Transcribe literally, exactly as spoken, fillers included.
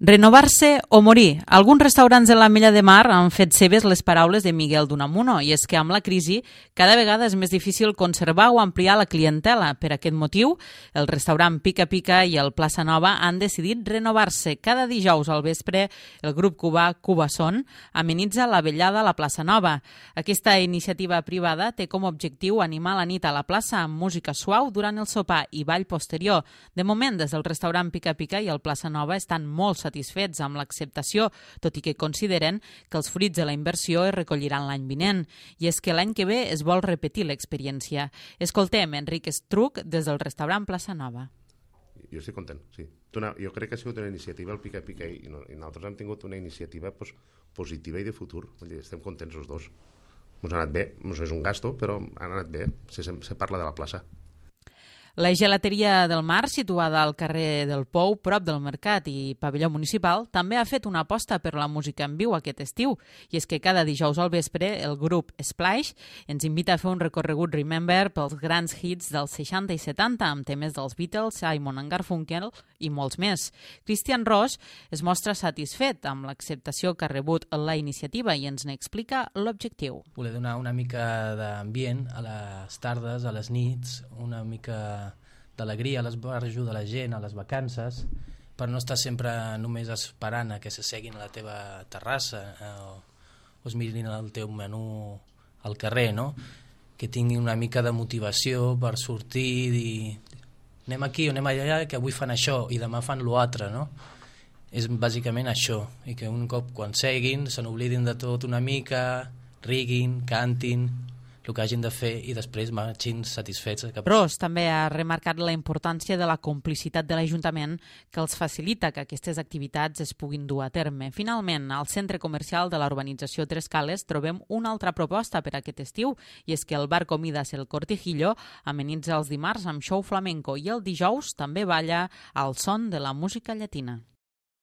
Renovar-se o morir. Alguns restaurants de l'Ametlla de Mar han fet seves les paraules de Miguel d'Unamuno, i és que amb la crisi cada vegada és més difícil conservar o ampliar la clientela. Per aquest motiu, el restaurant Pica Pica i el Plaça Nova han decidit renovar-se. Cada dijous al vespre, el grup cubà Cubasón amenitza la vetllada a la Plaça Nova. Aquesta iniciativa privada té com a objectiu animar la nit a la plaça amb música suau durant el sopar i ball posterior. De moment, des del restaurant Pica Pica i el Plaça Nova estan molt satisfets amb l'acceptació, tot i que consideren que els fruits de la inversió es recolliran l'any vinent. I és que l'any que ve es vol repetir l'experiència. Escoltem Enric Estruc des del restaurant Plaça Nova. Jo estic content, sí. Jo crec que ha sigut una iniciativa, el Pica Pica, i nosaltres hem tingut una iniciativa pues, positiva i de futur. Estem contents els dos. Ens ha anat bé, ens és un gasto, però ha anat bé. Se, se parla de la plaça. La gelateria del Mar, situada al carrer del Pou, prop del Mercat i Pavelló Municipal, també ha fet una aposta per la música en viu aquest estiu. I és que cada dijous al vespre el grup Splash ens invita a fer un recorregut Remember pels grans hits dels seixanta i setanta amb temes dels Beatles, Simon and Garfunkel i molts més. Christian Ross es mostra satisfet amb l'acceptació que ha rebut la iniciativa i ens n'explica l'objectiu. Voler donar una mica d'ambient a les tardes, a les nits, una mica d'alegria a l'esbarjo de la gent, a les vacances, per no estar sempre només esperant a que s'asseguin a la teva terrassa eh, o, o es mirin el teu menú al carrer, no? Que tinguin una mica de motivació per sortir i dir anem aquí o anem allà, que avui fan això i demà fan l'altre, no? És bàsicament això, i que un cop quan seguin se n'oblidin de tot una mica, riguin, cantin, el que hagin de fer i després marxin satisfets. Ross també ha remarcat la importància de la complicitat de l'Ajuntament que els facilita que aquestes activitats es puguin dur a terme. Finalment, al centre comercial de la urbanització Tres Cales trobem una altra proposta per aquest estiu, i és que el bar Comidas El Cortijillo amenitza els dimarts amb show flamenco i el dijous també balla al son de la música llatina.